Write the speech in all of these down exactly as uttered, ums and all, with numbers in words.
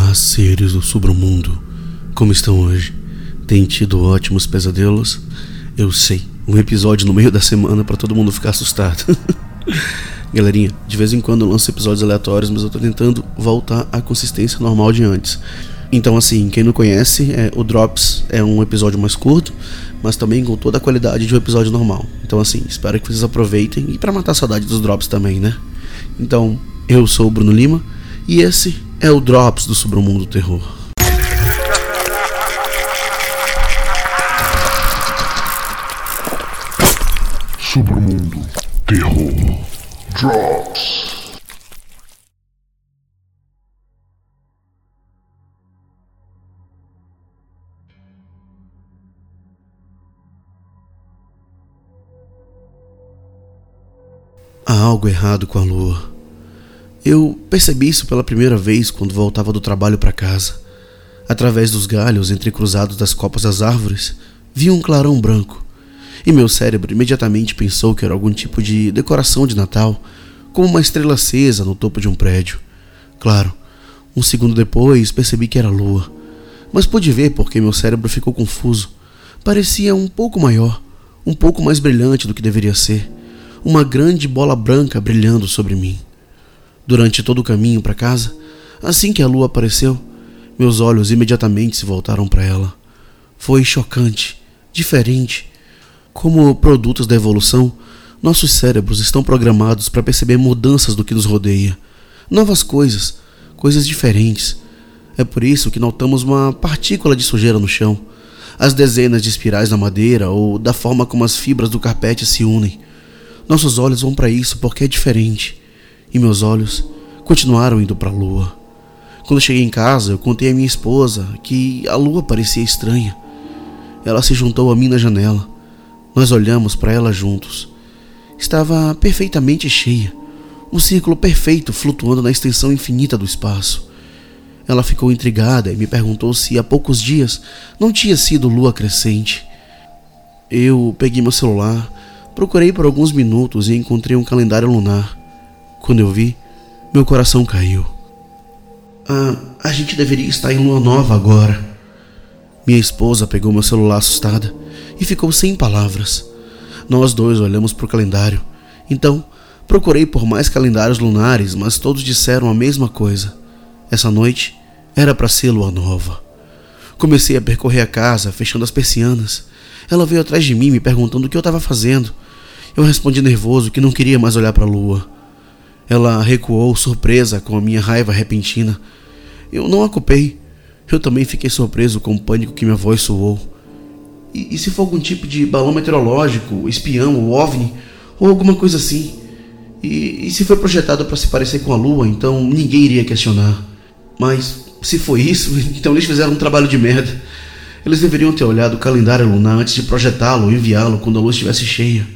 Olá, seres do submundo. Como estão hoje? Tem tido ótimos pesadelos? Eu sei, um episódio no meio da semana pra todo mundo ficar assustado. Galerinha, de vez em quando eu lanço episódios aleatórios, mas eu tô tentando voltar à consistência normal de antes. Então assim, quem não conhece, é, o Drops é um episódio mais curto, mas também com toda a qualidade de um episódio normal. Então assim, espero que vocês aproveitem e pra matar a saudade dos Drops também, né? Então, eu sou o Bruno Lima e esse é o Drops do Submundo Terror. Submundo Terror Drops. Há algo errado com a lua. Eu percebi isso pela primeira vez quando voltava do trabalho para casa. Através dos galhos entrecruzados das copas das árvores, vi um clarão branco. E meu cérebro imediatamente pensou que era algum tipo de decoração de Natal, como uma estrela acesa no topo de um prédio. Claro, um segundo depois percebi que era a lua, mas pude ver porque meu cérebro ficou confuso. Parecia um pouco maior, um pouco mais brilhante do que deveria ser, uma grande bola branca brilhando sobre mim. Durante todo o caminho para casa, assim que a lua apareceu, meus olhos imediatamente se voltaram para ela. Foi chocante, diferente. Como produtos da evolução, nossos cérebros estão programados para perceber mudanças do que nos rodeia, novas coisas, coisas diferentes. É por isso que notamos uma partícula de sujeira no chão, as dezenas de espirais na madeira ou da forma como as fibras do carpete se unem. Nossos olhos vão para isso porque é diferente, e meus olhos continuaram indo para a lua. Quando cheguei em casa, eu contei à minha esposa que a lua parecia estranha. Ela se juntou a mim na janela. Nós olhamos para ela juntos. Estava perfeitamente cheia, um círculo perfeito flutuando na extensão infinita do espaço. Ela ficou intrigada e me perguntou se há poucos dias não tinha sido lua crescente. Eu peguei meu celular, procurei por alguns minutos e encontrei um calendário lunar. Quando eu vi, meu coração caiu. Ah, a gente deveria estar em lua nova agora. Minha esposa pegou meu celular assustada e ficou sem palavras. Nós dois olhamos para o calendário. Então, procurei por mais calendários lunares, mas todos disseram a mesma coisa. Essa noite era para ser lua nova. Comecei a percorrer a casa, fechando as persianas. Ela veio atrás de mim, me perguntando o que eu estava fazendo. Eu respondi nervoso que não queria mais olhar para a lua. Ela recuou, surpresa com a minha raiva repentina. Eu não a culpei. Eu também fiquei surpreso com o pânico que minha voz soou. E, e se for algum tipo de balão meteorológico, espião ou OVNI, ou alguma coisa assim? E, e se foi projetado para se parecer com a lua, então ninguém iria questionar. Mas se foi isso, então eles fizeram um trabalho de merda. Eles deveriam ter olhado o calendário lunar antes de projetá-lo ou enviá-lo quando a lua estivesse cheia.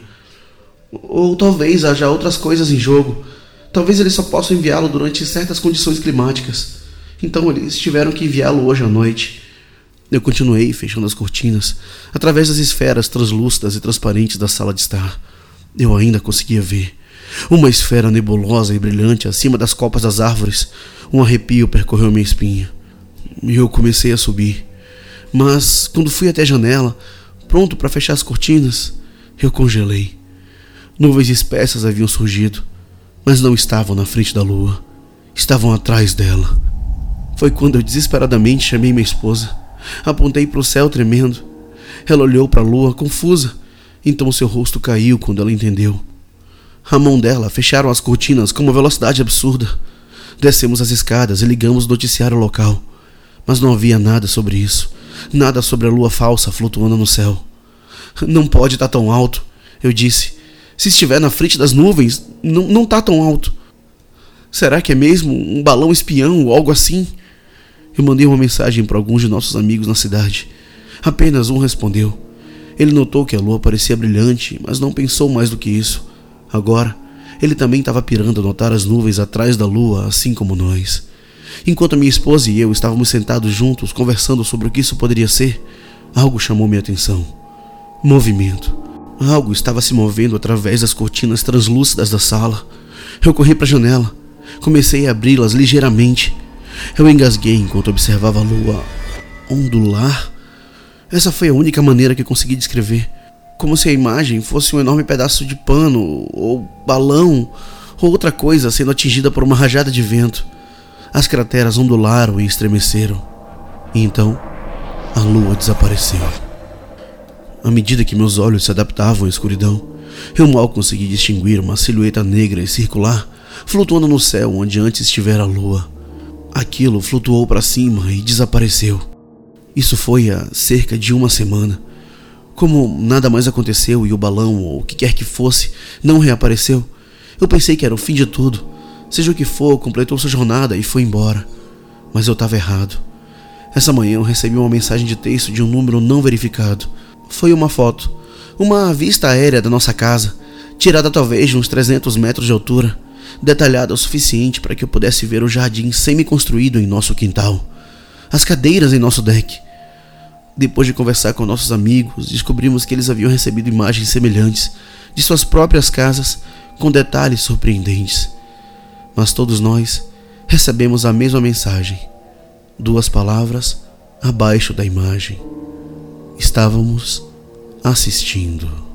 Ou talvez haja outras coisas em jogo. Talvez eles só possam enviá-lo durante certas condições climáticas. Então eles tiveram que enviá-lo hoje à noite. Eu continuei fechando as cortinas, através das esferas translúcidas e transparentes da sala de estar. Eu ainda conseguia ver uma esfera nebulosa e brilhante acima das copas das árvores. Um arrepio percorreu minha espinha. E eu comecei a subir. Mas quando fui até a janela, pronto para fechar as cortinas, eu congelei. Nuvens espessas haviam surgido, mas não estavam na frente da lua. Estavam atrás dela. Foi quando eu desesperadamente chamei minha esposa. Apontei para o céu tremendo. Ela olhou para a lua, confusa. Então seu rosto caiu quando ela entendeu. A mão dela fecharam as cortinas com uma velocidade absurda. Descemos as escadas e ligamos o noticiário local. Mas não havia nada sobre isso. Nada sobre a lua falsa flutuando no céu. Não pode estar tão alto, eu disse. Se estiver na frente das nuvens, não, não está tão alto. Será que é mesmo um balão espião ou algo assim? Eu mandei uma mensagem para alguns de nossos amigos na cidade. Apenas um respondeu. Ele notou que a lua parecia brilhante, mas não pensou mais do que isso. Agora, ele também estava pirando a notar as nuvens atrás da lua, assim como nós. Enquanto minha esposa e eu estávamos sentados juntos, conversando sobre o que isso poderia ser, algo chamou minha atenção. Movimento. Algo estava se movendo através das cortinas translúcidas da sala. Eu corri para a janela. Comecei a abri-las ligeiramente. Eu engasguei enquanto observava a lua ondular. Essa foi a única maneira que consegui descrever. Como se a imagem fosse um enorme pedaço de pano, ou balão, ou outra coisa sendo atingida por uma rajada de vento. As crateras ondularam e estremeceram. E então, a lua desapareceu. À medida que meus olhos se adaptavam à escuridão, eu mal consegui distinguir uma silhueta negra e circular flutuando no céu onde antes estivera a lua. Aquilo flutuou para cima e desapareceu. Isso foi há cerca de uma semana. Como nada mais aconteceu e o balão, ou o que quer que fosse, não reapareceu, eu pensei que era o fim de tudo. Seja o que for, completou sua jornada e foi embora. Mas eu estava errado. Essa manhã eu recebi uma mensagem de texto de um número não verificado. Foi uma foto, uma vista aérea da nossa casa, tirada talvez de uns trezentos metros de altura, detalhada o suficiente para que eu pudesse ver o jardim semi-construído em nosso quintal, as cadeiras em nosso deck. Depois de conversar com nossos amigos, descobrimos que eles haviam recebido imagens semelhantes de suas próprias casas, com detalhes surpreendentes. Mas todos nós recebemos a mesma mensagem, duas palavras abaixo da imagem. Estávamos assistindo.